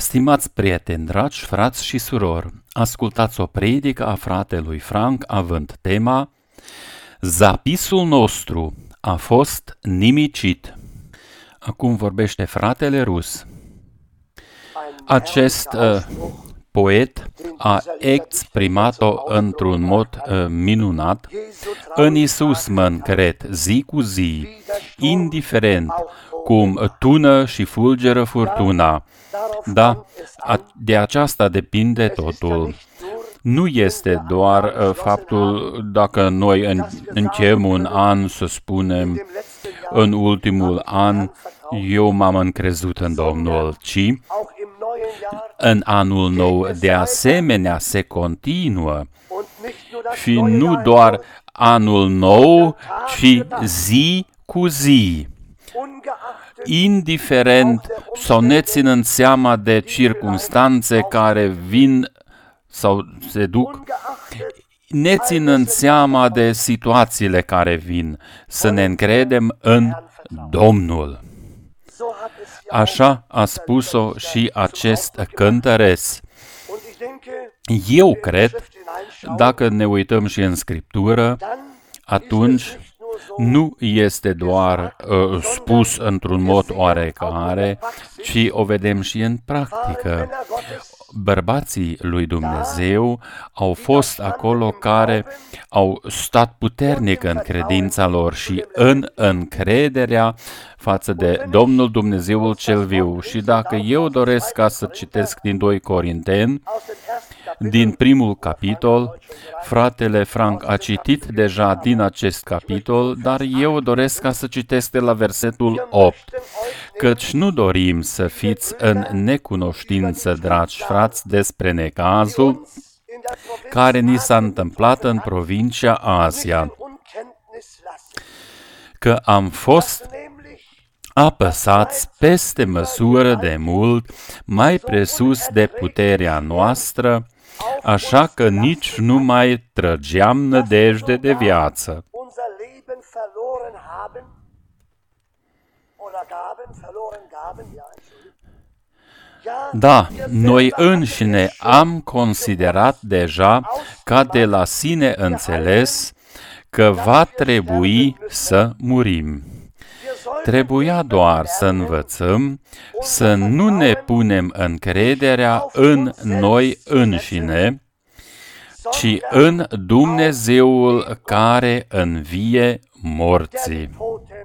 Stimați prieteni, dragi frați și surori, ascultați o predică a fratelui Frank având tema Zapisul nostru a fost nimicit. Acum vorbește fratele rus. Acest poet a exprimat-o într-un mod minunat. În Iisus mă încred zi cu zi, indiferent cum tună și fulgeră furtuna. Da, de aceasta depinde totul. Nu este doar faptul dacă noi încheiem un an, să spunem, în ultimul an, eu m-am încrezut în Domnul, ci în anul nou de asemenea se continuă și nu doar anul nou, ci zi cu zi. Indiferent sau neținând seama de circumstanțe care vin sau se duc, neținând seama de situațiile care vin, să ne încredem în Domnul. Așa a spus-o și acest cântăreț. Eu cred, dacă ne uităm și în Scriptură, atunci nu este doar spus într-un mod oarecare, ci o vedem și în practică. Bărbații lui Dumnezeu au fost acolo care au stat puternic în credința lor și în încrederea față de Domnul Dumnezeul cel viu. Și dacă eu doresc ca să citesc din 2 Corinteni, din primul capitol, fratele Frank a citit deja din acest capitol, dar eu doresc ca să citesc de la versetul 8. Căci nu dorim să fiți în necunoștință, dragi frați, despre necazul care ni s-a întâmplat în provincia Asia, că am fost apăsați peste măsură de mult, mai presus de puterea noastră, așa că nici nu mai trăgeam nădejde de viață. Da, noi înșine am considerat deja ca de la sine înțeles că va trebui să murim. Trebuia doar să învățăm să nu ne punem încrederea în noi înșine, ci în Dumnezeul care învie morții.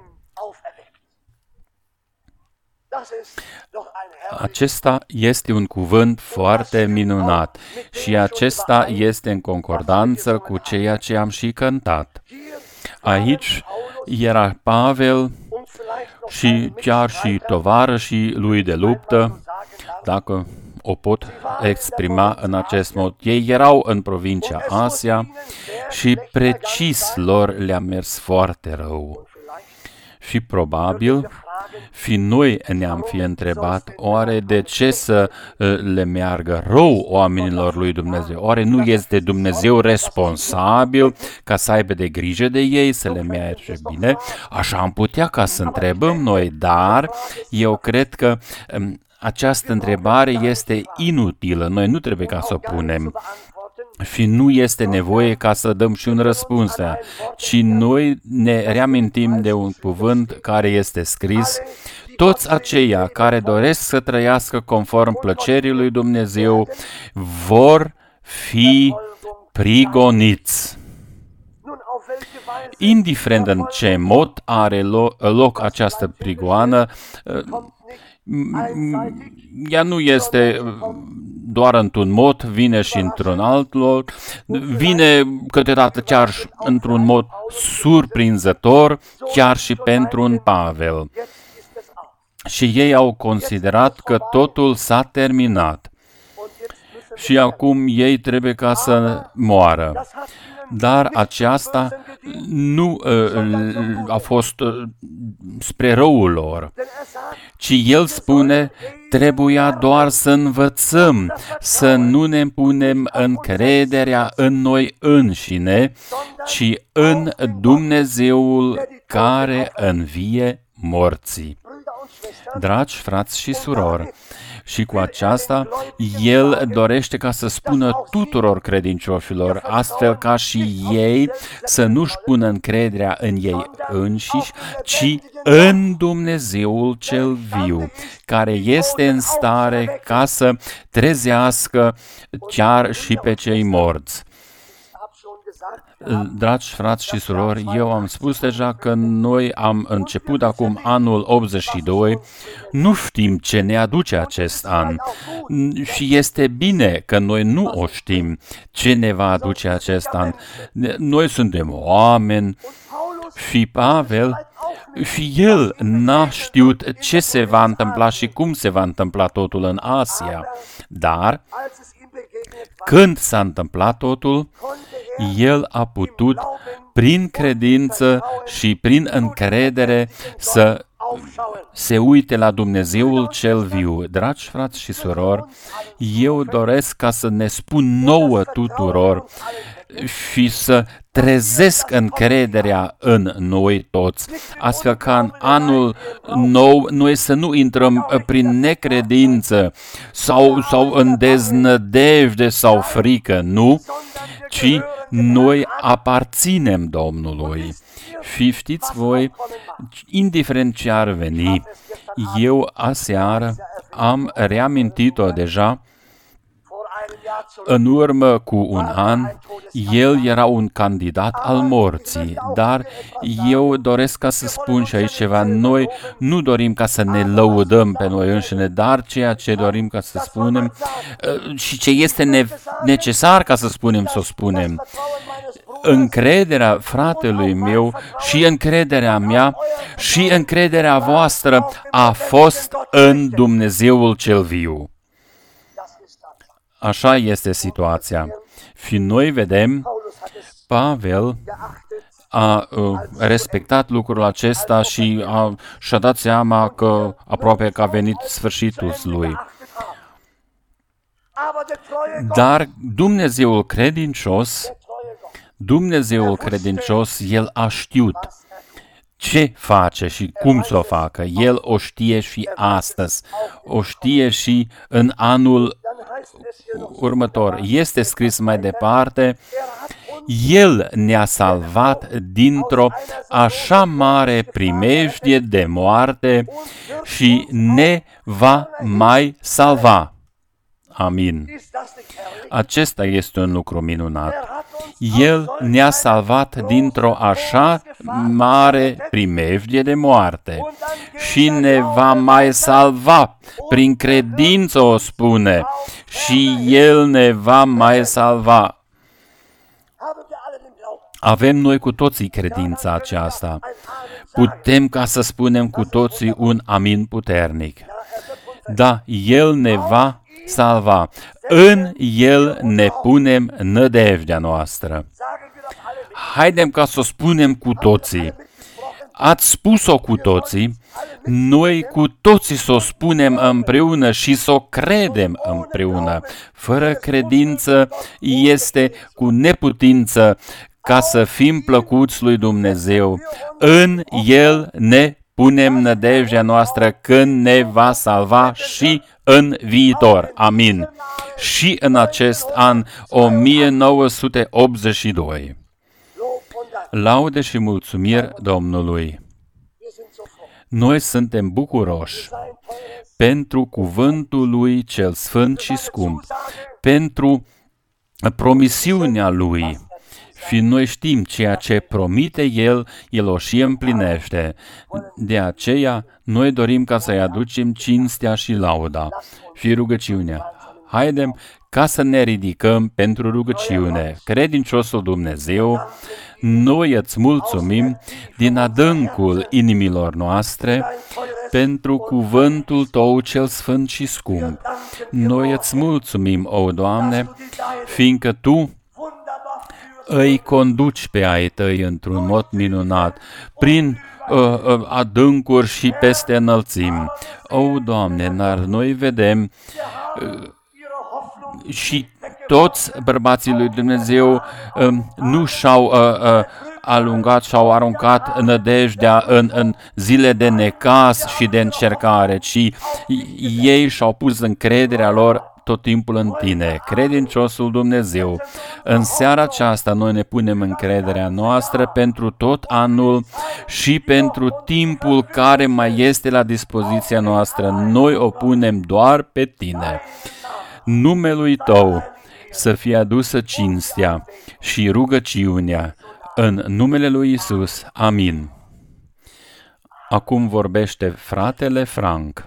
Acesta este un cuvânt foarte minunat și acesta este în concordanță cu ceea ce am și cântat. Aici era Pavel și chiar și tovarășii lui de luptă, dacă o pot exprima în acest mod. Ei erau în provincia Asia și precis lor le-a mers foarte rău. Și probabil, și noi ne-am fi întrebat, oare de ce să le meargă rău oamenilor lui Dumnezeu? Oare nu este Dumnezeu responsabil ca să aibă de grijă de ei, să le meargă bine? Așa am putea ca să întrebăm noi, dar eu cred că această întrebare este inutilă. Noi nu trebuie ca să o punem. Și nu este nevoie ca să dăm și un răspuns, ci noi ne reamintim de un cuvânt care este scris: toți aceia care doresc să trăiască conform plăcerii lui Dumnezeu vor fi prigoniți. Indiferent în ce mod are loc această prigoană, ea nu este doar într-un mod, vine și într-un alt loc, vine câteodată chiar într-un mod surprinzător, chiar și pentru un Pavel. Și ei au considerat că totul s-a terminat și acum ei trebuie ca să moară. Dar aceasta nu a fost spre răul lor, ci el spune, trebuia doar să învățăm, să nu ne punem încrederea în noi înșine, ci în Dumnezeul care învie morții. Dragi frați și surori, Și cu aceasta, El dorește ca să spună tuturor credincioșilor, astfel ca și ei să nu-și pună încrederea în ei înșiși, ci în Dumnezeul cel viu, care este în stare ca să trezească chiar și pe cei morți. Dragi frați și surori, eu am spus deja că noi am început acum anul 82, nu știm ce ne aduce acest an și este bine că noi nu o știm ce ne va aduce acest an. Noi suntem oameni și Pavel și el n-a știut ce se va întâmpla și cum se va întâmpla totul în Asia, dar când s-a întâmplat totul, el a putut, prin credință și prin încredere, să se uite la Dumnezeul cel viu. Dragi frați și surori, eu doresc ca să ne spun nouă tuturor și să trezesc încrederea în noi toți, astfel ca în anul nou noi să nu intrăm prin necredință sau în deznădejde sau frică, nu, ci noi aparținem Domnului. Și știți voi, indiferent ce ar veni, eu aseară am reamintit-o deja, în urmă cu un an, el era un candidat al morții, dar eu doresc ca să spun și aici ceva, noi nu dorim ca să ne lăudăm pe noi înșine, dar ceea ce dorim ca să spunem și ce este necesar ca să spunem, să o spunem. Încrederea fratelui meu și încrederea mea și încrederea voastră a fost în Dumnezeul cel viu. Așa este situația. Și noi vedem, Pavel a respectat lucrul acesta și și-a dat seama că aproape că a venit sfârșitul lui. Dar Dumnezeul credincios, El a știut ce face și cum să o facă. El o știe și astăzi. O știe și în anul următor. Este scris mai departe, El ne-a salvat dintr-o așa mare primejdie de moarte și ne va mai salva. Amin. Acesta este un lucru minunat. El ne-a salvat dintr-o așa mare primejdie de moarte și ne va mai salva. Prin credință o spune și El ne va mai salva. Avem noi cu toții credința aceasta. Putem ca să spunem cu toții un amin puternic. Da, El ne va salva. În El ne punem nădejdea noastră. Haidem ca să o spunem cu toții. Ați spus-o cu toții, noi cu toții să o spunem împreună și să o credem împreună. Fără credință este cu neputință ca să fim plăcuți lui Dumnezeu. În El ne punem nădejdea noastră când ne va salva și în viitor. Amin. Și în acest an 1982. Laude și mulțumiri Domnului. Noi suntem bucuroși pentru cuvântul Lui cel sfânt și scump, pentru promisiunea Lui. Și noi știm ceea ce promite El, El o și împlinește. De aceea, noi dorim ca să-i aducem cinstea și lauda și rugăciunea. Haidem ca să ne ridicăm pentru rugăciune. Credinciosul Dumnezeu, noi îți mulțumim din adâncul inimilor noastre pentru cuvântul Tău cel sfânt și scump. Noi îți mulțumim, o Doamne, fiindcă Tu îi conduci pe ai Tăi într-un mod minunat, prin adâncuri și peste înălțimi. O, Doamne, noi vedem și toți bărbații lui Dumnezeu nu și-au alungat și au aruncat nădejdea în zile de necaz și de încercare, ci ei și-au pus încrederea lor tot timpul în tine, credinciosul Dumnezeu. În seara aceasta noi ne punem încrederea noastră pentru tot anul și pentru timpul care mai este la dispoziția noastră. Noi o punem doar pe tine. Numelui tău să fie adusă cinstea și rugăciunea în numele lui Isus. Amin. Acum vorbește fratele Frank.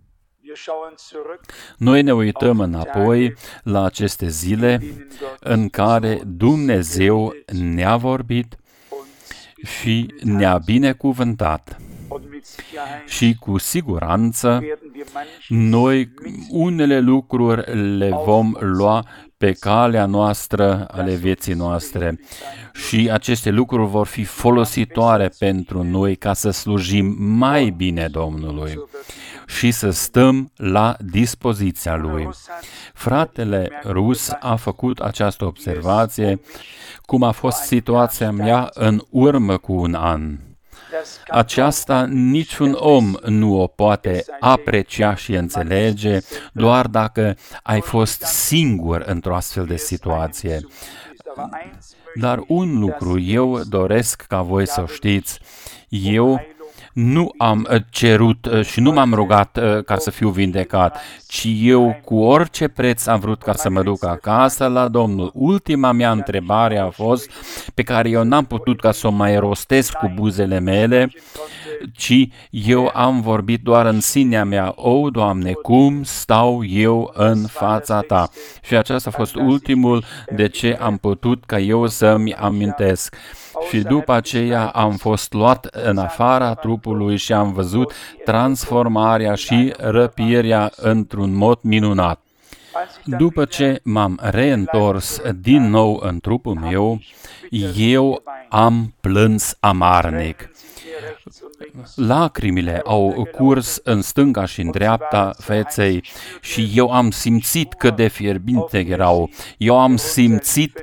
Noi ne uităm înapoi la aceste zile în care Dumnezeu ne-a vorbit și ne-a binecuvântat. Și cu siguranță noi unele lucruri le vom lua pe calea noastră ale vieții noastre și aceste lucruri vor fi folositoare pentru noi ca să slujim mai bine Domnului și să stăm la dispoziția Lui. Fratele Rus a făcut această observație, cum a fost situația mea în urmă cu un an. Aceasta niciun om nu o poate aprecia și înțelege doar dacă ai fost singur într-o astfel de situație. Dar un lucru eu doresc ca voi să știți, eu nu am cerut și nu m-am rugat ca să fiu vindecat, ci eu cu orice preț am vrut ca să mă duc acasă la Domnul. Ultima mea întrebare a fost, pe care eu n-am putut ca să o mai rostesc cu buzele mele, ci eu am vorbit doar în sinea mea: o, Doamne, cum stau eu în fața Ta? Și acesta a fost ultimul de ce am putut ca eu să-mi amintesc. Și după aceea am fost luat în afara trupului și am văzut transformarea și răpirea într-un mod minunat. După ce m-am reîntors din nou în trupul meu, eu am plâns amarnic. Lacrimile au curs în stânga și în dreapta feței și eu am simțit cât de fierbinte erau. Eu am simțit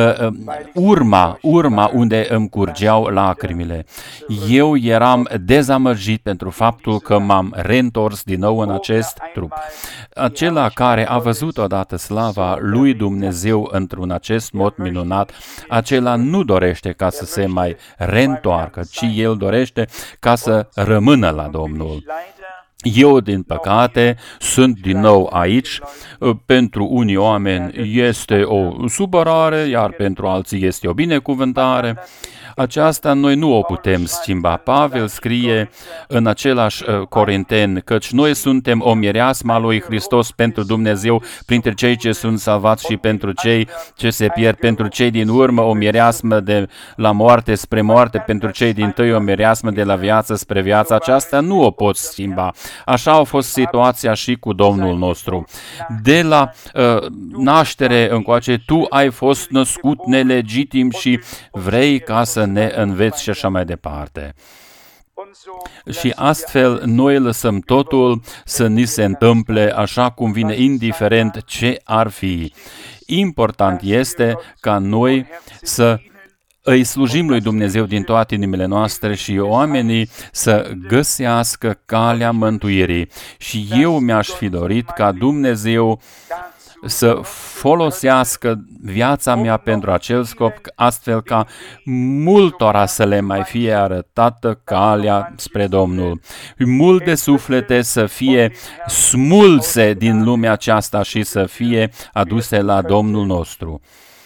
urma unde îmi curgeau lacrimile. Eu eram dezamăgit pentru faptul că m-am reîntors din nou în acest trup. Acela care a văzut odată slava lui Dumnezeu într-un acest mod minunat, acela nu dorește ca să se mai reîntoarcă, ci el dorește ca să rămână la Domnul. Eu, din păcate, sunt din nou aici. Pentru unii oameni este o supărare, iar pentru alții este o binecuvântare. Aceasta noi nu o putem schimba. Pavel scrie în același Corinteni, căci noi suntem o mireasmă a lui Hristos pentru Dumnezeu, printre cei ce sunt salvați și pentru cei ce se pierd, pentru cei din urmă o mireasmă de la moarte spre moarte, pentru cei din tâi o mireasmă de la viață spre viață. Aceasta nu o poți schimba. Așa a fost situația și cu Domnul nostru. De la naștere încoace, tu ai fost născut nelegitim și vrei ca să ne înveți și așa mai departe. Și astfel noi lăsăm totul să ni se întâmple așa cum vine, indiferent ce ar fi. Important este ca noi să îi slujim lui Dumnezeu din toate inimile noastre și oamenii să găsească calea mântuirii. Și eu mi-aș fi dorit ca Dumnezeu să folosească viața mea pentru acel scop, astfel ca multora să le mai fie arătată calea spre Domnul. Multe suflete să fie smulse din lumea aceasta și să fie aduse la Domnul nostru.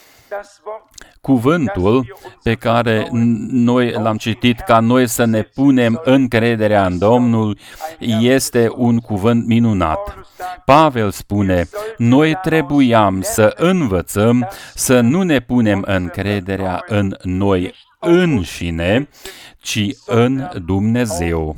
Cuvântul pe care noi l-am citit ca noi să ne punem încrederea în Domnul este un cuvânt minunat. Pavel spune, noi trebuiam să învățăm să nu ne punem încrederea în noi înșine, ci în Dumnezeu.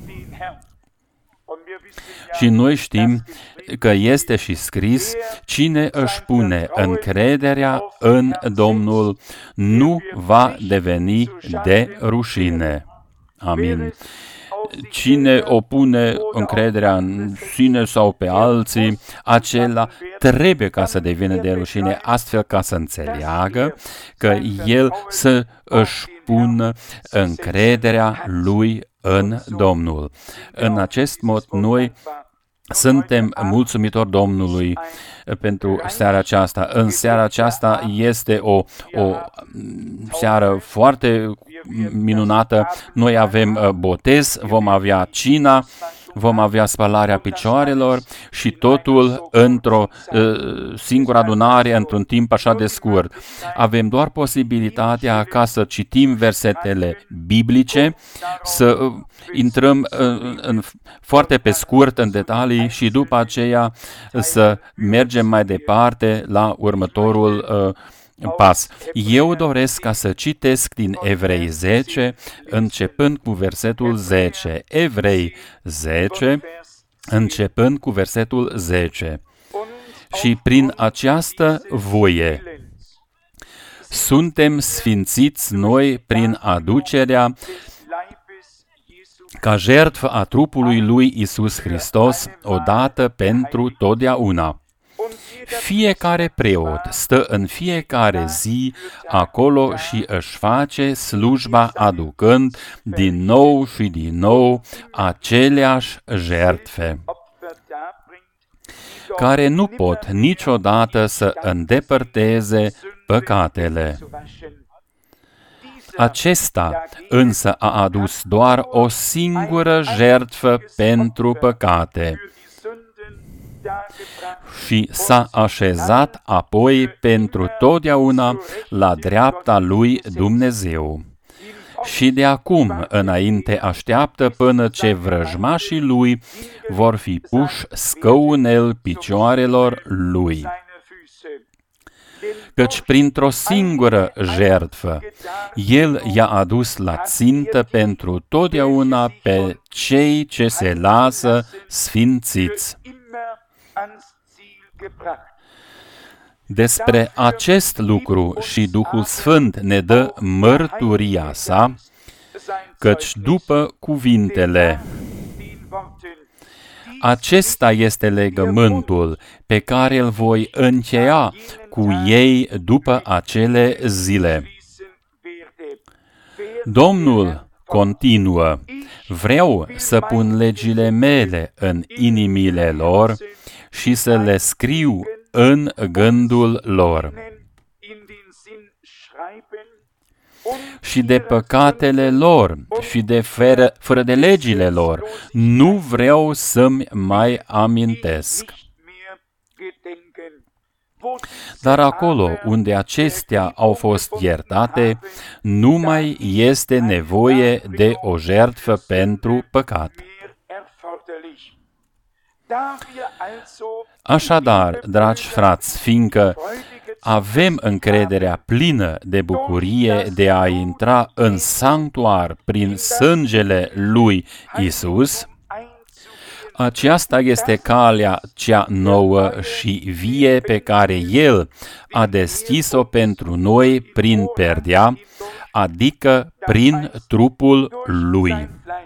Și noi știm că este și scris, cine își pune încrederea în Domnul nu va deveni de rușine. Amin. cine opune încrederea în sine sau pe alții, acela trebuie ca să devină de rușine, astfel ca să înțeleagă că el să își pună încrederea lui în Domnul. În acest mod, noi suntem mulțumitori Domnului pentru seara aceasta. În seara aceasta este o seară foarte minunată. Noi avem botez, vom avea cina, vom avea spălarea picioarelor și totul într-o singură adunare, într-un timp așa de scurt. Avem doar posibilitatea ca să citim versetele biblice, să intrăm foarte pe scurt în detalii și după aceea să mergem mai departe la următorul pas. Eu doresc ca să citesc din Evrei 10, începând cu versetul 10. Evrei 10, începând cu versetul 10. Și prin această voie suntem sfințiți noi prin aducerea ca jertfă a trupului lui Iisus Hristos, odată pentru totdeauna. Fiecare preot stă în fiecare zi acolo și își face slujba aducând din nou și din nou aceleași jertfe, care nu pot niciodată să îndepărteze păcatele. Acesta însă a adus doar o singură jertfă pentru păcate și s-a așezat apoi pentru totdeauna la dreapta lui Dumnezeu. Și de acum înainte așteaptă până ce vrăjmașii lui vor fi puși scăunel picioarelor lui. Căci printr-o singură jertfă, El i-a adus la țintă pentru totdeauna pe cei ce se lasă sfințiți. Despre acest lucru și Duhul Sfânt ne dă mărturia sa, căci după cuvintele: acesta este legământul pe care îl voi încheia cu ei după acele zile. Domnul continuă: vreau să pun legile mele în inimile lor și să le scriu în gândul lor. Și de păcatele lor și de fără de legile lor nu vreau să-mi mai amintesc. Dar acolo unde acestea au fost iertate, nu mai este nevoie de o jertfă pentru păcat. Așadar, dragi frați, fiindcă avem încrederea plină de bucurie de a intra în sanctuar prin sângele lui Isus, aceasta este calea cea nouă și vie pe care El a deschis-o pentru noi prin perdea, adică prin trupul Lui.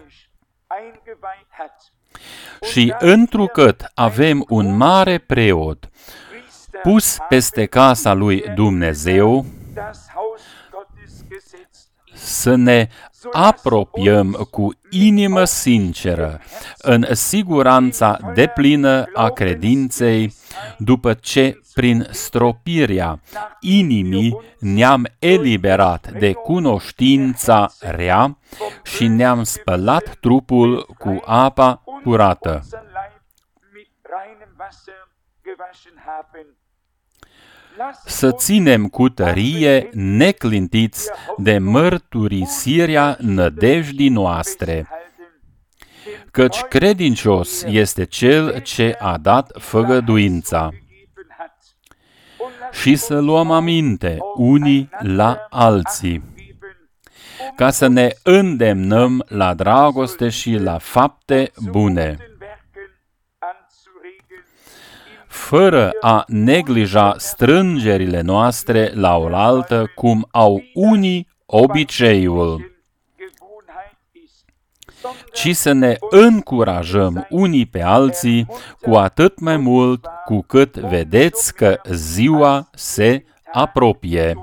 Și întrucât avem un mare preot pus peste casa lui Dumnezeu, să ne apropiem cu inimă sinceră, în siguranța deplină a credinței, după ce prin stropirea inimii ne-am eliberat de cunoștința rea și ne-am spălat trupul cu apa curată. Să ținem cu tărie neclintiți de mărturisirea nădejdii noastre, căci credincios este Cel ce a dat făgăduința. Și să luăm aminte unii la alții, ca să ne îndemnăm la dragoste și la fapte bune, fără a neglija strângerile noastre la oaltă, cum au unii obiceiul, ci să ne încurajăm unii pe alții, cu atât mai mult cu cât vedeți că ziua se apropie.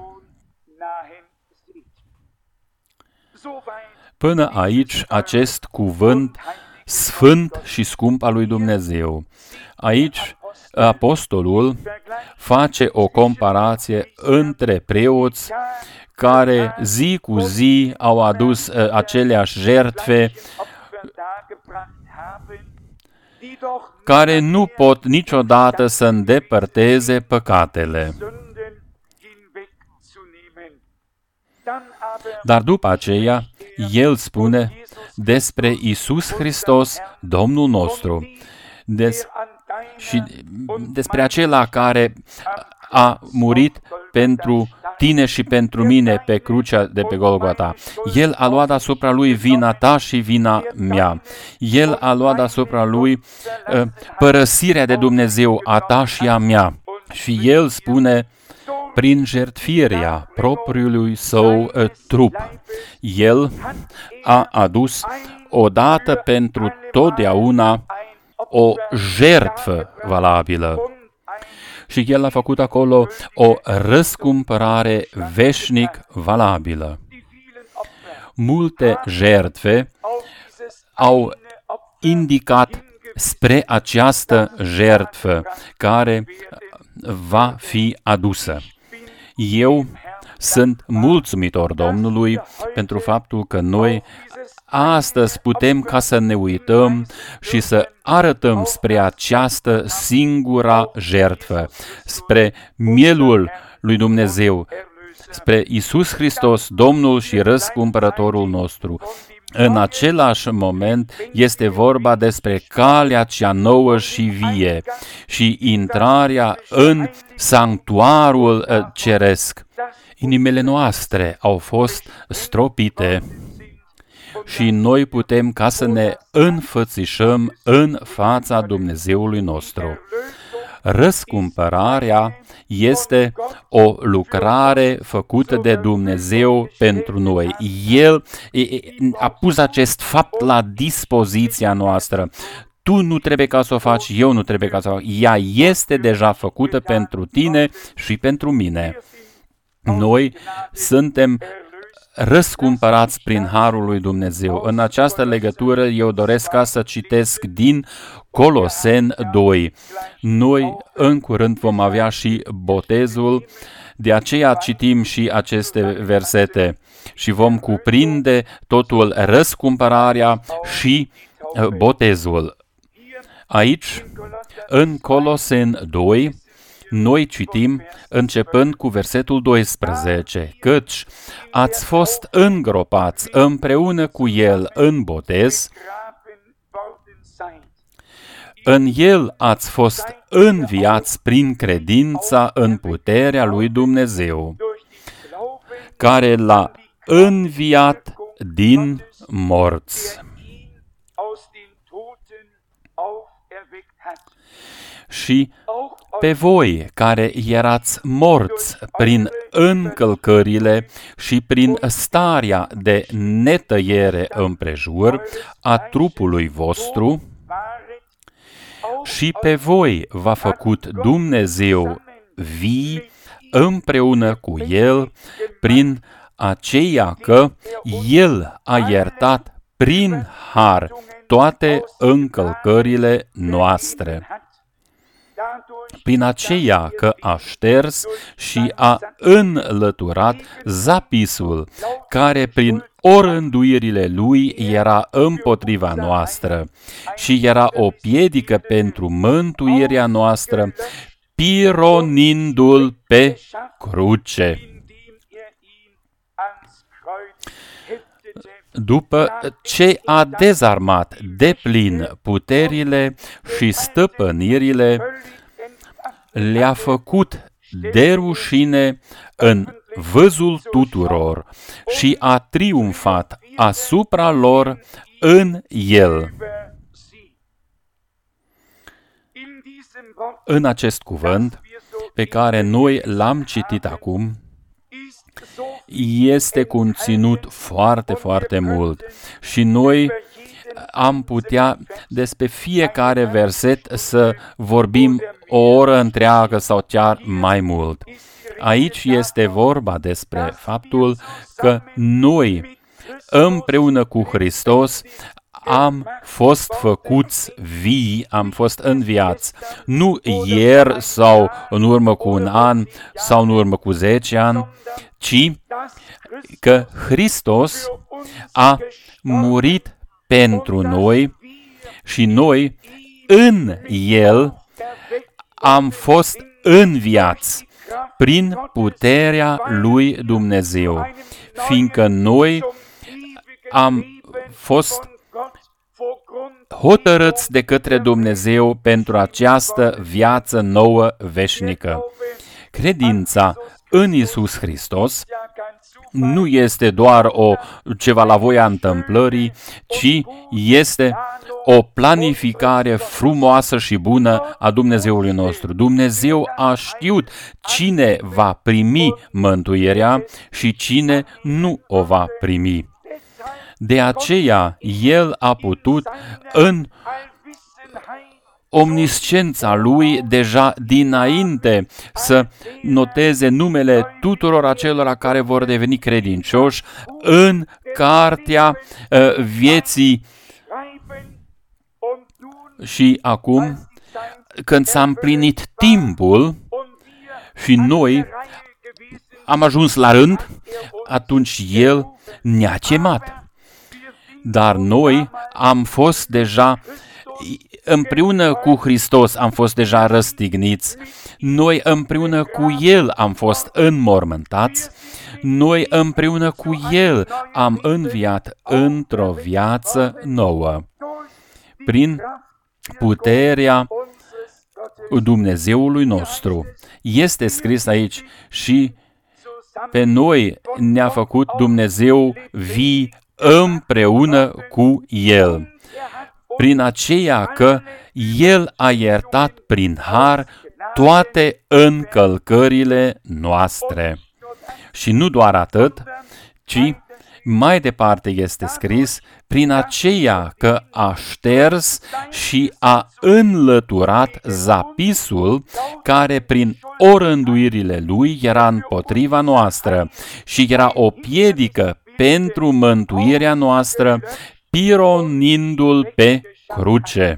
Până aici acest cuvânt sfânt și scump al lui Dumnezeu. Aici apostolul face o comparație între preoți care zi cu zi au adus aceleași jertfe, care nu pot niciodată să îndepărteze păcatele. Dar după aceea, el spune despre Iisus Hristos, Domnul nostru, și despre acela care a murit pentru tine și pentru mine pe crucea de pe Golgota. El a luat asupra lui vina ta și vina mea. El a luat asupra lui părăsirea de Dumnezeu a ta și a mea. Și el spune, prin jertfirea propriului său trup, el a adus odată pentru totdeauna o jertfă valabilă. Și el a făcut acolo o răscumpărare veșnic valabilă. Multe jertfe au indicat spre această jertfă care va fi adusă. Eu sunt mulțumitor Domnului pentru faptul că noi astăzi putem ca să ne uităm și să arătăm spre această singura jertfă, spre mielul lui Dumnezeu, spre Iisus Hristos, Domnul și răscumpărătorul nostru. În același moment este vorba despre calea cea nouă și vie și intrarea în sanctuarul ceresc. Inimile noastre au fost stropite și noi putem ca să ne înfățișăm în fața Dumnezeului nostru. Răscumpărarea este o lucrare făcută de Dumnezeu pentru noi. El a pus acest fapt la dispoziția noastră. Tu nu trebuie ca să o faci, eu nu trebuie ca să o fac. Ea este deja făcută pentru tine și pentru mine. Noi suntem răscumpărați prin harul lui Dumnezeu. În această legătură eu doresc ca să citesc din Coloseni 2. Noi în curând vom avea și botezul, de aceea citim și aceste versete și vom cuprinde totul, răscumpărarea și botezul. Aici, în Coloseni 2, noi citim, începând cu versetul 12, căci ați fost îngropați împreună cu El în botez, în El ați fost înviați prin credința în puterea lui Dumnezeu, care l-a înviat din morți. Și pe voi care erați morți prin încălcările și prin starea de netăiere împrejur a trupului vostru, și pe voi v-a făcut Dumnezeu vii împreună cu El, prin aceea că El a iertat prin har toate încălcările noastre. Prin aceea că a șters și a înlăturat zapisul, care prin orânduirile lui era împotriva noastră și era o piedică pentru mântuirea noastră, pironindu-l pe cruce. După ce a dezarmat deplin puterile și stăpânirile, le-a făcut de rușine în văzul tuturor și a triumfat asupra lor în El. În acest cuvânt pe care noi l-am citit acum, este conținut foarte, foarte mult și noi am putea despre fiecare verset să vorbim o oră întreagă sau chiar mai mult. Aici este vorba despre faptul că noi, împreună cu Hristos, am fost făcuți vii, am fost înviați, nu ieri sau în urmă cu un an sau în urmă cu 10 ani, ci că Hristos a murit pentru noi și noi în El am fost înviați prin puterea lui Dumnezeu, fiindcă noi am fost hotărâți de către Dumnezeu pentru această viață nouă veșnică. Credința în Iisus Hristos nu este doar ceva la voia întâmplării, ci este o planificare frumoasă și bună a Dumnezeului nostru. Dumnezeu a știut cine va primi mântuirea și cine nu o va primi. De aceea, El a putut în omnisciența Lui deja dinainte să noteze numele tuturor acelora care vor deveni credincioși în cartea vieții. Și acum, când s-a împlinit timpul și noi am ajuns la rând, atunci El ne-a chemat. Dar noi am fost deja, împreună cu Hristos am fost deja răstigniți, noi împreună cu El am fost înmormântați, noi împreună cu El am înviat într-o viață nouă, prin puterea Dumnezeului nostru. Este scris aici și pe noi ne-a făcut Dumnezeu vii împreună cu El, prin aceea că El a iertat prin har toate încălcările noastre. Și nu doar atât, ci mai departe este scris, prin aceea că a șters și a înlăturat zapisul care prin orânduirile Lui era împotriva noastră și era o piedică pentru mântuirea noastră, pironindu-l pe cruce.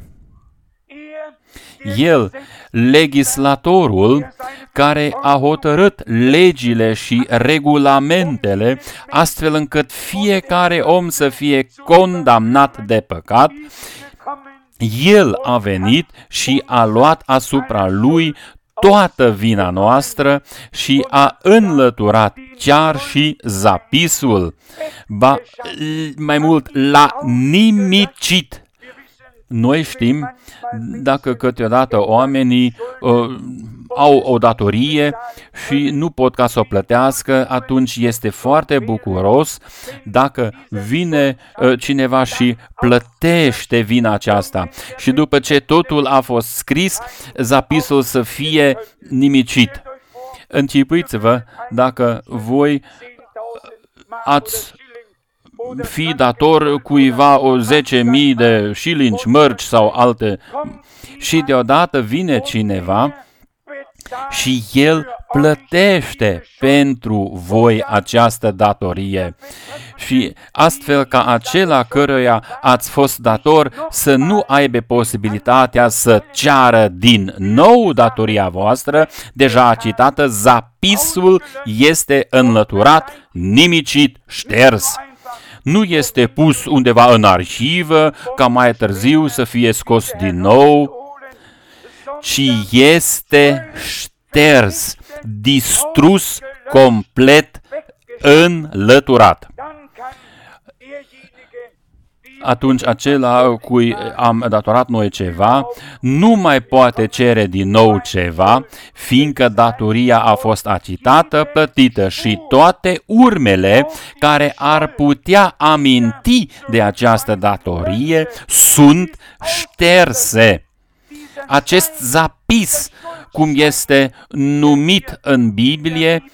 El, legislatorul, care a hotărât legile și regulamentele, astfel încât fiecare om să fie condamnat de păcat, El a venit și a luat asupra Lui toată vina noastră și a înlăturat chiar și zapisul, ba mai mult l-a nimicit. Noi știm, dacă câteodată oamenii au o datorie și nu pot ca să o plătească, atunci este foarte bucuros dacă vine cineva și plătește vina aceasta. Și după ce totul a fost scris, zapisul să fie nimicit. Închipuiți-vă dacă voi ați fi dator cuiva o 10.000 de șilingi, mărci sau alte, și deodată vine cineva și el plătește pentru voi această datorie. Și astfel ca acela căruia ați fost dator să nu aibă posibilitatea să ceară din nou datoria voastră, deja acitată, zapisul este înlăturat, nimicit, șters. Nu este pus undeva în arhivă, ca mai târziu să fie scos din nou, ci este șters, distrus, complet, înlăturat. Atunci acela cui am datorat noi ceva nu mai poate cere din nou ceva, fiindcă datoria a fost achitată, plătită și toate urmele care ar putea aminti de această datorie sunt șterse. Acest zapis, cum este numit în Biblie,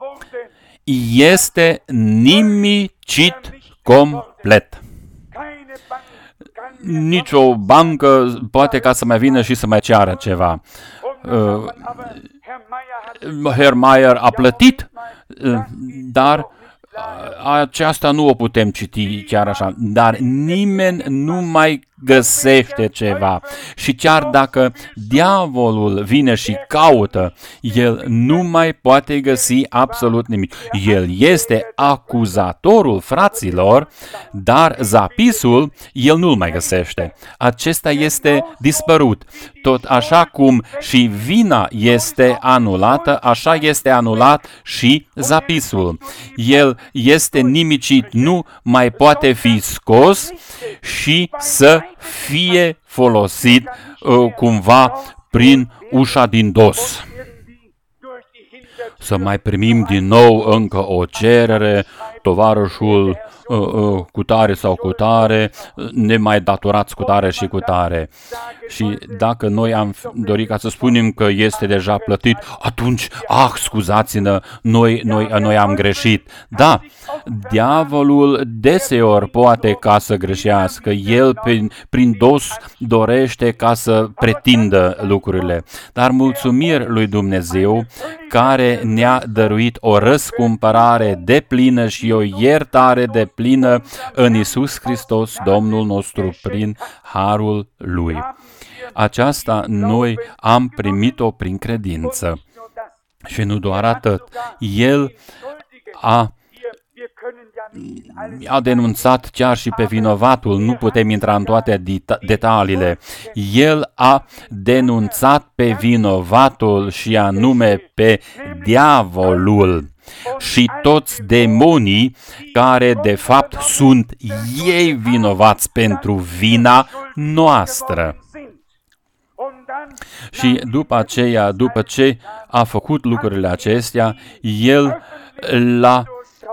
este nimicit complet. Nicio bancă poate ca să mai vină și să mai ceară ceva. Herr Mayer a plătit, dar aceasta nu o putem citi chiar așa, dar nimeni nu mai găsește ceva. Și chiar dacă diavolul vine și caută, el nu mai poate găsi absolut nimic. El este acuzatorul fraților, dar zapisul el nu-l mai găsește. Acesta este dispărut. Tot așa cum și vina este anulată, așa este anulat și zapisul. El este nimicit, nu mai poate fi scos și să fie folosit cumva prin ușa din dos. Să mai primim din nou încă o cerere, tovarășul cutare sau cutare, ne mai daturați cutare și cutare. Și dacă noi am dorit ca să spunem că este deja plătit, atunci, scuzați-ne, noi am greșit. Da, diavolul deseori poate ca să greșească, el prin dos dorește ca să pretindă lucrurile. Dar mulțumiri lui Dumnezeu care ne-a dăruit o răscumpărare deplină și o iertare deplină în Iisus Hristos, Domnul nostru, prin harul Lui. Aceasta noi am primit-o prin credință. Și nu doar atât. El a denunțat chiar și pe vinovatul, nu putem intra în toate detaliile. El a denunțat pe vinovatul și anume pe diavolul și toți demonii care de fapt sunt ei vinovați pentru vina noastră. Și după aceea, după ce a făcut lucrurile acestea, el l-a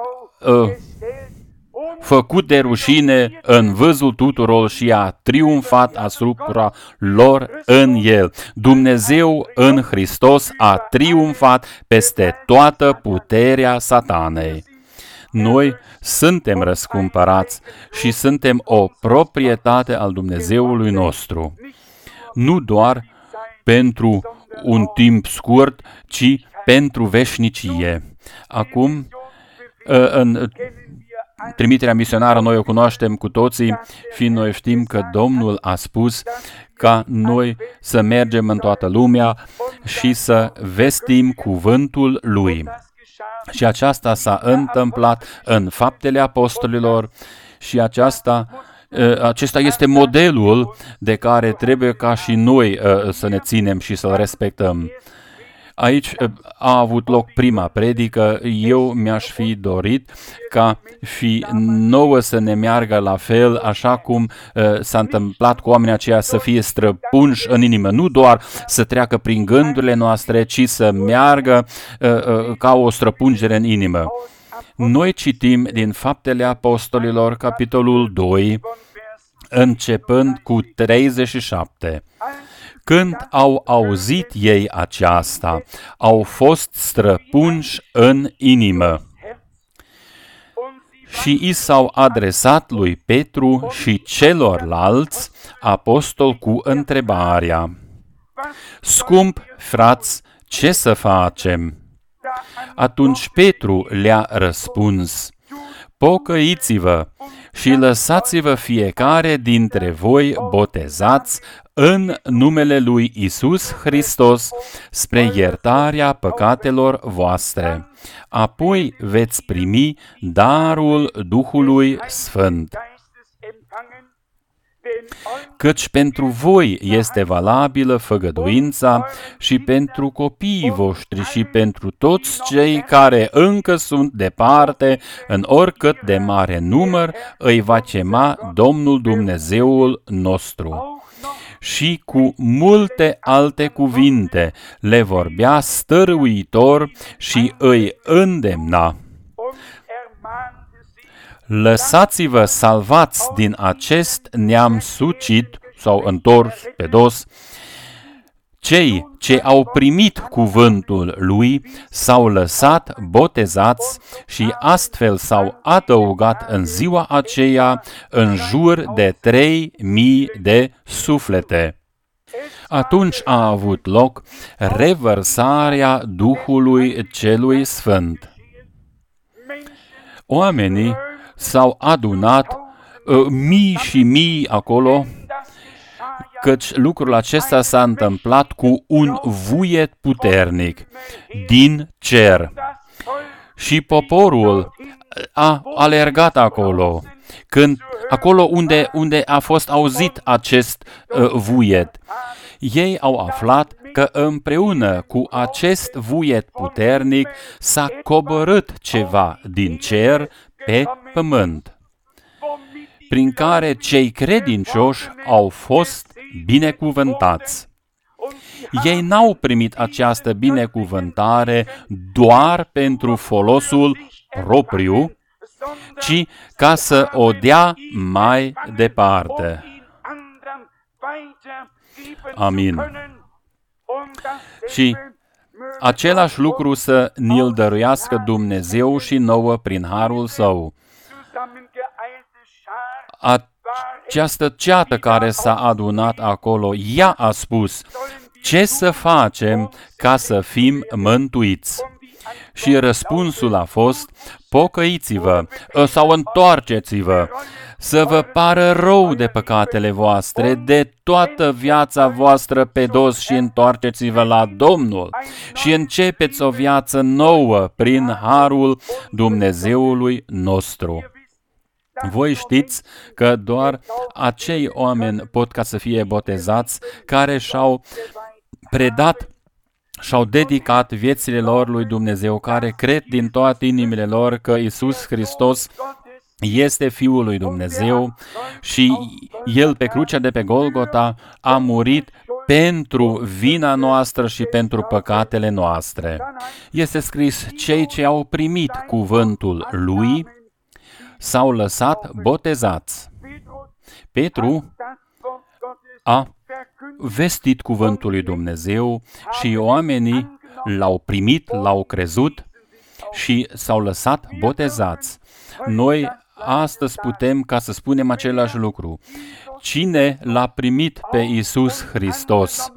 făcut de rușine în văzul tuturor și a triumfat asupra lor în el. Dumnezeu în Hristos a triumfat peste toată puterea Satanei. Noi suntem răscumpărați și suntem o proprietate al Dumnezeului nostru. Nu doar pentru un timp scurt, ci pentru veșnicie. Acum, în trimiterea misionară noi o cunoaștem cu toții, fiind noi știm că Domnul a spus ca noi să mergem în toată lumea și să vestim cuvântul Lui. Și aceasta s-a întâmplat în Faptele Apostolilor și acesta este modelul de care trebuie ca și noi să ne ținem și să-l respectăm. Aici a avut loc prima predică, eu mi-aș fi dorit ca și nouă să ne meargă la fel, așa cum s-a întâmplat cu oamenii aceia, să fie străpunși în inimă, nu doar să treacă prin gândurile noastre, ci să meargă ca o străpungere în inimă. Noi citim din Faptele Apostolilor, capitolul 2, începând cu 37. Când au auzit ei aceasta, au fost străpunși în inimă și i s-au adresat lui Petru și celorlalți apostoli cu întrebarea: Scump frați, ce să facem? Atunci Petru le-a răspuns: Pocăiți-vă și lăsați-vă fiecare dintre voi botezați în numele lui Iisus Hristos spre iertarea păcatelor voastre. Apoi veți primi darul Duhului Sfânt. Căci pentru voi este valabilă făgăduința și pentru copiii voștri și pentru toți cei care încă sunt departe, în oricât de mare număr, îi va chema Domnul Dumnezeul nostru. Și cu multe alte cuvinte le vorbea stăruitor și îi îndemna: Lăsați-vă salvați din acest neam sucit sau întors pe dos, Cei ce au primit cuvântul lui s-au lăsat botezați și astfel s-au adăugat în ziua aceea în jur de 3.000 de suflete. Atunci a avut loc revărsarea Duhului Celui Sfânt. Oamenii s-au adunat mii și mii acolo, căci lucrul acesta s-a întâmplat cu un vuiet puternic din cer. Și poporul a alergat acolo, acolo unde a fost auzit acest vuiet. Ei au aflat că împreună cu acest vuiet puternic s-a coborât ceva din cer pe pământ, prin care cei credincioși au fost binecuvântați. Ei n-au primit această binecuvântare doar pentru folosul propriu, ci ca să o dea mai departe. Amin. Și același lucru să ni-l dăruiască Dumnezeu și nouă prin harul Său. Această ceată care s-a adunat acolo, ea a spus: ce să facem ca să fim mântuiți? Și răspunsul a fost: pocăiți-vă sau întoarceți-vă, să vă pară rău de păcatele voastre, de toată viața voastră pe dos și întoarceți-vă la Domnul și începeți o viață nouă prin harul Dumnezeului nostru. Voi știți că doar acei oameni pot ca să fie botezați care și-au predat, și-au dedicat viețile lor lui Dumnezeu, care cred din toate inimile lor că Iisus Hristos este Fiul lui Dumnezeu și El pe crucea de pe Golgota a murit pentru vina noastră și pentru păcatele noastre. Este scris: cei ce au primit cuvântul Lui s-au lăsat botezați. Petru a vestit cuvântul lui Dumnezeu și oamenii l-au primit, l-au crezut și s-au lăsat botezați. Noi astăzi putem ca să spunem același lucru. Cine l-a primit pe Iisus Hristos,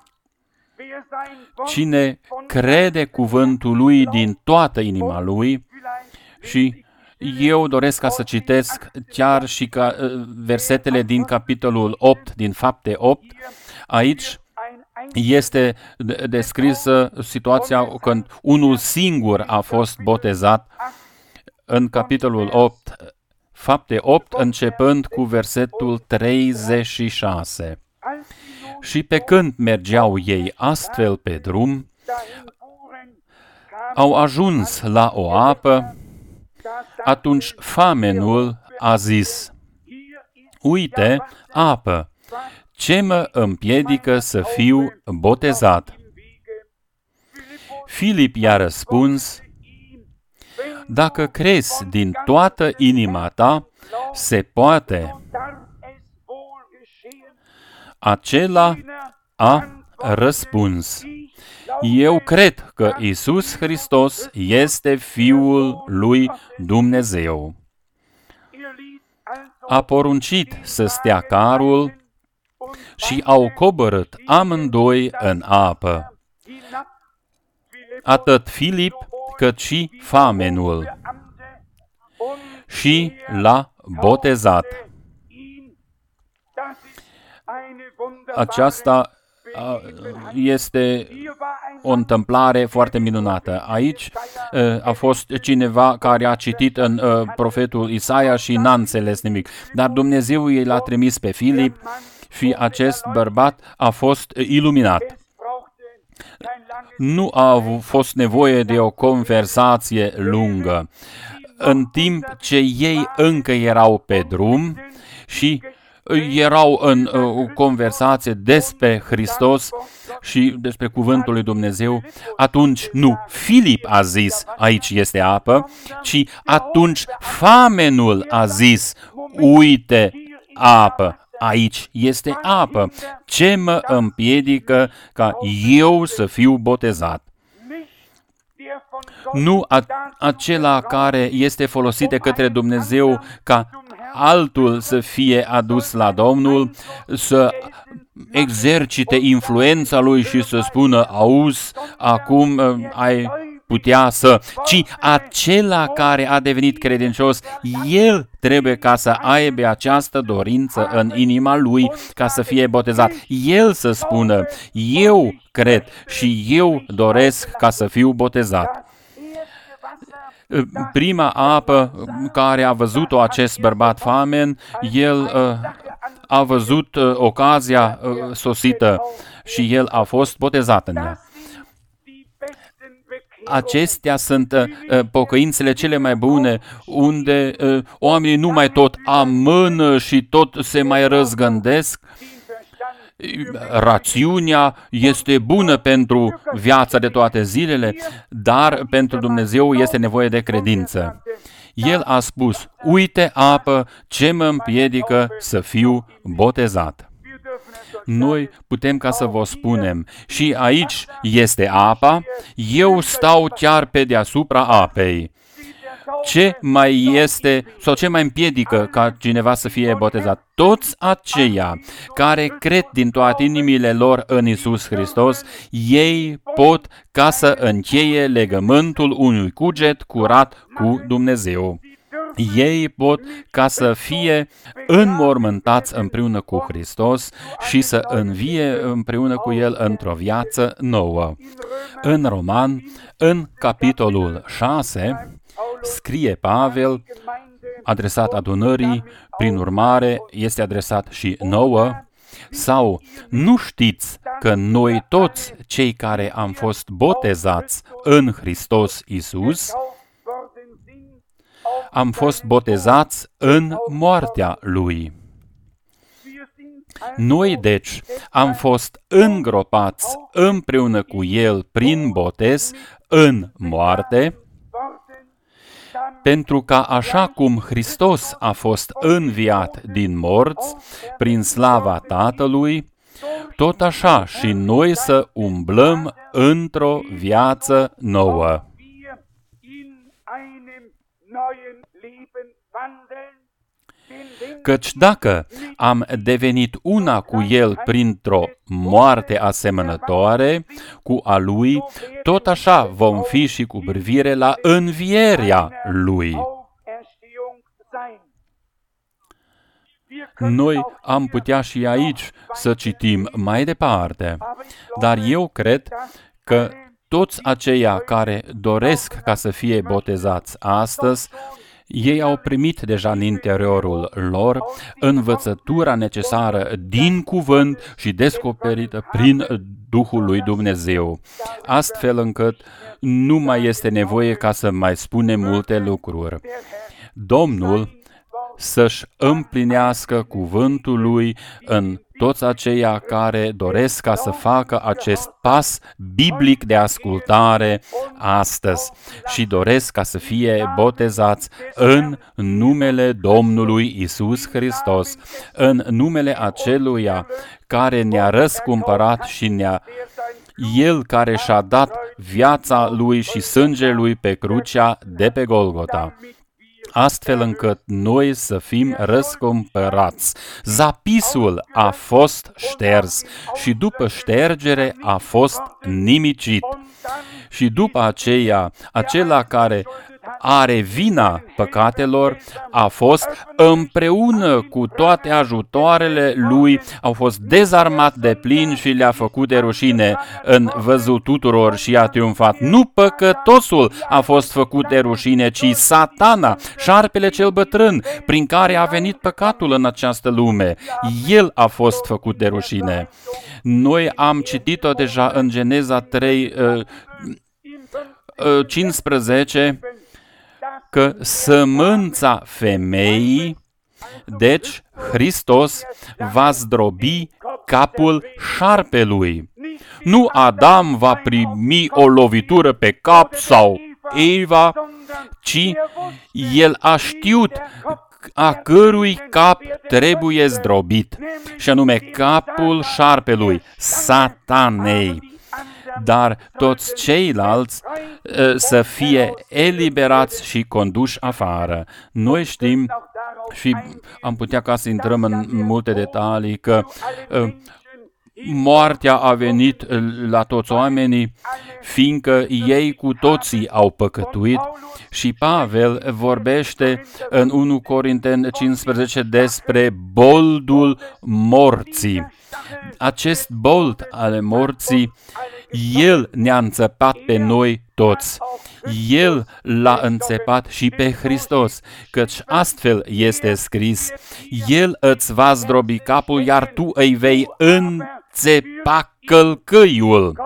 cine crede cuvântul Lui din toată inima Lui, și eu doresc ca să citesc chiar și ca versetele din capitolul 8, din Fapte 8. Aici este descrisă situația când unul singur a fost botezat în capitolul 8, Fapte 8, începând cu versetul 36. Și pe când mergeau ei astfel pe drum, au ajuns la o apă. Atunci famenul a zis: uite, apă, ce mă împiedică să fiu botezat? Filip i-a răspuns: dacă crezi din toată inima ta, se poate. Acela a răspuns: eu cred că Iisus Hristos este Fiul lui Dumnezeu. A poruncit să stea carul și au coborât amândoi în apă, atât Filip cât și famenul, și l-a botezat. Aceasta este o întâmplare foarte minunată. Aici a fost cineva care a citit în profetul Isaia și n-a înțeles nimic. Dar Dumnezeu i l-a trimis pe Filip și acest bărbat a fost iluminat. Nu a fost nevoie de o conversație lungă. În timp ce ei încă erau pe drum și erau în conversație despre Hristos și despre cuvântul lui Dumnezeu, atunci nu Filip a zis: aici este apă, ci atunci famenul a zis: uite, apă, aici este apă. Ce mă împiedică ca eu să fiu botezat? Nu acela care este folosit de către Dumnezeu ca altul să fie adus la Domnul, să exercite influența lui și să spună, auzi, acum ai putea să, ci acela care a devenit credincios, el trebuie ca să aibă această dorință în inima lui ca să fie botezat. El să spună, eu cred și eu doresc ca să fiu botezat. Prima apă care a văzut-o acest bărbat famen, el a văzut ocazia sosită și el a fost botezat în ea. Acestea sunt pocăințele cele mai bune, unde oamenii nu mai tot amână și tot se mai răzgândesc. Rațiunea este bună pentru viața de toate zilele, dar pentru Dumnezeu este nevoie de credință. El a spus, uite apă, ce mă împiedică să fiu botezat. Noi putem ca să vă spunem, și aici este apa, eu stau chiar pe deasupra apei. Ce mai este sau ce mai împiedică ca cineva să fie botezat? Toți aceia care cred din toate inimile lor în Iisus Hristos, ei pot ca să încheie legământul unui cuget curat cu Dumnezeu. Ei pot ca să fie înmormântați împreună cu Hristos și să învie împreună cu El într-o viață nouă. În Roman, în capitolul 6, scrie Pavel, adresat adunării, prin urmare este adresat și nouă, sau nu știți că noi toți cei care am fost botezați în Hristos Iisus, am fost botezați în moartea Lui. Noi, deci, am fost îngropați împreună cu El prin botez în moarte, pentru ca așa cum Hristos a fost înviat din morți prin slava Tatălui, tot așa și noi să umblăm într-o viață nouă. Căci dacă am devenit una cu El printr-o moarte asemănătoare cu a Lui, tot așa vom fi și cu privire la învierea Lui. Noi am putea și aici să citim mai departe, dar eu cred că toți aceia care doresc ca să fie botezați astăzi, ei au primit deja în interiorul lor învățătura necesară din cuvânt și descoperită prin Duhul lui Dumnezeu, astfel încât nu mai este nevoie ca să mai spunem multe lucruri. Domnul să-și împlinească cuvântul lui în toți aceia care doresc ca să facă acest pas biblic de ascultare astăzi și doresc ca să fie botezați în numele Domnului Iisus Hristos, în numele aceluia care ne-a răscumpărat și El care și-a dat viața Lui și sângele Lui pe crucea de pe Golgota, astfel încât noi să fim răscumpărați. Zapisul a fost șters și după ștergere a fost nimicit. Și după aceea, acela care are vina păcatelor a fost împreună cu toate ajutoarele lui, au fost dezarmat de plin și le-a făcut de rușine în văzul tuturor și a triumfat. Nu păcătosul a fost făcut de rușine, ci Satana, șarpele cel bătrân, prin care a venit păcatul în această lume. El a fost făcut de rușine. Noi am citit-o deja în Geneza 3, 15, că sămânța femeii, deci Hristos, va zdrobi capul șarpelui. Nu Adam va primi o lovitură pe cap sau Eva, ci el a știut a cărui cap trebuie zdrobit, și anume capul șarpelui, Satanei. Dar toți ceilalți să fie eliberați și conduși afară. Noi știm, și am putea ca să intrăm în multe detalii, că moartea a venit la toți oamenii, fiindcă ei cu toții au păcătuit, și Pavel vorbește în 1 Corinteni 15 despre boldul morții. Acest bold ale morții, El ne-a înțepat pe noi toți. El l-a înțepat și pe Hristos, căci astfel este scris: El îți va zdrobi capul, iar tu îi vei înțepa călcâiul.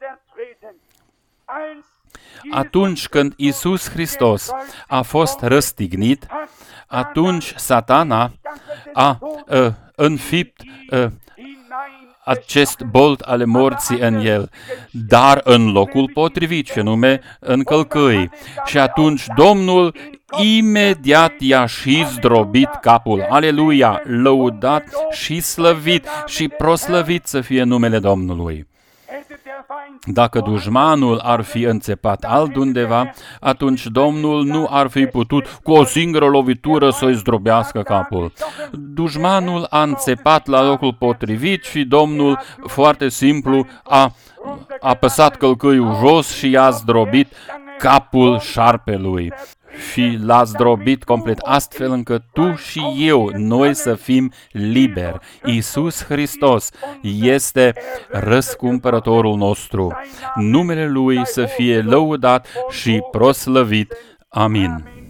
Atunci când Iisus Hristos a fost răstignit, atunci Satana a înfipt acest bold ale morții în el, dar în locul potrivit, și anume în călcâi. Și atunci Domnul imediat i-a și zdrobit capul. Aleluia! Lăudat și slăvit și proslăvit să fie numele Domnului. Dacă dușmanul ar fi înțepat altundeva, atunci Domnul nu ar fi putut cu o singură lovitură să-i zdrobească capul. Dușmanul a înțepat la locul potrivit și Domnul foarte simplu a apăsat călcâiul jos și i-a zdrobit capul șarpelui. Și l-a zdrobit complet, astfel încât tu și eu, noi să fim liberi. Iisus Hristos este răscumpărătorul nostru. Numele Lui să fie lăudat și proslăvit. Amin.